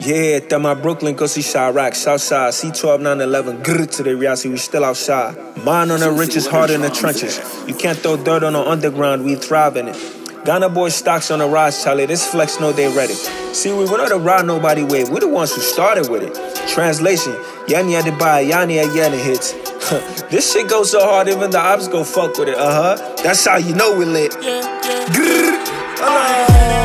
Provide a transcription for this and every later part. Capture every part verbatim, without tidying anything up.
Yeah, that my Brooklyn, go see Chirac, Southside, C twelve nine eleven, grr to the reality, we still outside. Mine on the richest, heart in the trenches. You can't throw dirt on the underground, we thrive in it. Ghana boy stocks on the rise, Charlie, this flex know they ready. See, we not the ride nobody wave, we the ones who started with it. Translation, Yanni had to buy, Yanni had Yanni hits. This shit goes so hard, even the ops go fuck with it, uh-huh. That's how you know we lit. Yeah, yeah. Grr. Oh.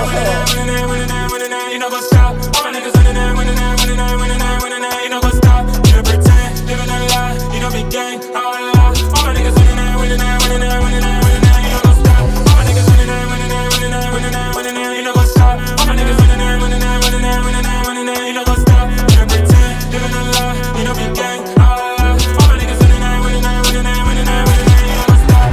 You know go stop. All my niggas winning that, winning that, winning that, winning that, winning that. You know go stop. You pretend, living a lie. You know big gang, all a lie. All my niggas winning that, winning that, winning that, winning that, winning that. You know go stop. All my niggas winning that, winning that, winning that, winning that, winning that. You know go stop. All my niggas winning that, winning that, winning that, winning that, winning that. You know go stop. You pretend, living a lie. You know big gang, all a lie. All my niggas winning that, winning that, winning that, winning that, winning that. You know go stop.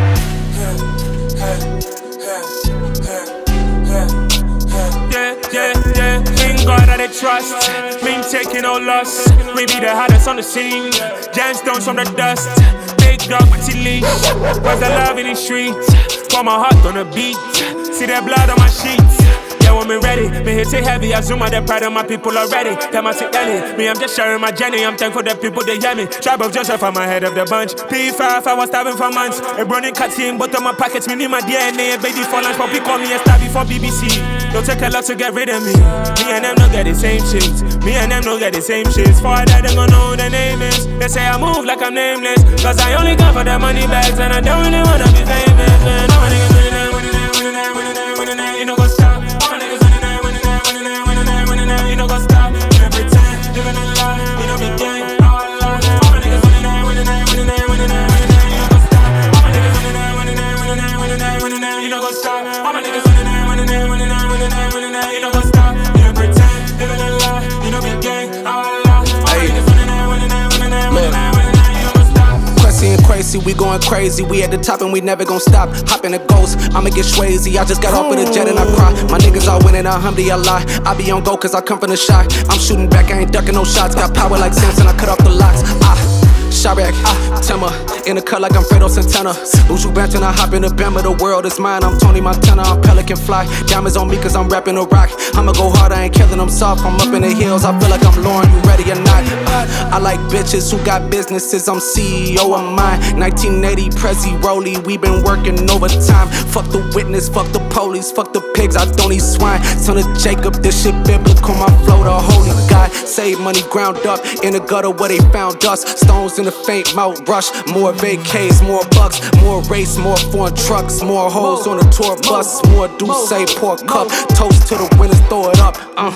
Hey, hey, hey, hey, hey. Yeah, yeah, yeah. In God that they trust. Mean taking no loss. We be the hottest on the scene. Gemstones from the dust. Big dog, Matty Leash. Where's the love in the streets? Pour my heart on the beat. See that blood on my sheets. Yeah, when me ready, me hit it heavy. I zoom out the pride of my people already. Tell my sick Ellie, me I'm just sharing my journey. I'm thankful the people they hear me. Tribe of Joseph, I'm ahead of the bunch. P five, I was starving for months. A running cut in, but on my pockets, me need my D N A. Baby for lunch, but call me a star before B B C. Don't take a lot to get rid of me. Me and them don't get the same shit. Me and them don't get the same shit. For that, they gon' know who the name is. They say I move like I'm nameless. Cause I only come for the money bags, and I don't really wanna be famous. Man, all my niggas winning that, winning that, winning that, winning that, winning that. You know go stop. All my niggas winning that, winning that, winning that, winning that, winning that. You know go stop. You know pretend, living a lie. You know big gang, all a lie. All my niggas winning that, winning that, winning that, winning that, winning that. You know go stop. All my niggas winning that, winning that, winning that, winning that, winning that. You know go stop. All my niggas winning that, winning that, winning that, winning that, winning that. You know go stop. You know pretend, living a lie. You know big gang, all a lie. All my niggas winning that, winning that, winning that, winning that, winning that. You know go stop. Crazy and crazy, we going crazy. We at the top and we never gon' stop. Hop in the ghost, I'ma get swayzy. I just got off of the jet and I cry. My niggas all winning, alhamdulillah. I be on go cause I come from the shot. I'm shooting back, I ain't ducking no shots. Got power like Samson, I cut off the locks. Ah. Chirac, ah, Timmer, in the cut like I'm Fredo Santana. Buju Banton, I hop in the Bama, the world is mine. I'm Tony Montana, I'm Pelican Fly. Diamonds on me cause I'm rapping a rock. I'ma go hard, I ain't killing them soft. I'm up in the hills, I feel like I'm Lauren, you ready or not? Uh, I like bitches who got businesses, I'm C E O of mine. nineteen eighty, Prezi Rolly, we been working overtime. Fuck the witness, fuck the police, fuck the pigs, I don't eat swine. Son of Jacob, this shit biblical, my flow the holy God. Save money ground up, in the gutter where they found us. Stones in the faint mouth rush, more vacays, more bucks, more race, more foreign trucks, more hoes on the tour bus, more Douce, pour cup, toast to the winners, throw it up, uh.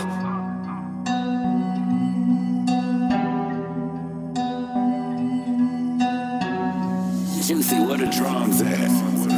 Juicy, where the drums at?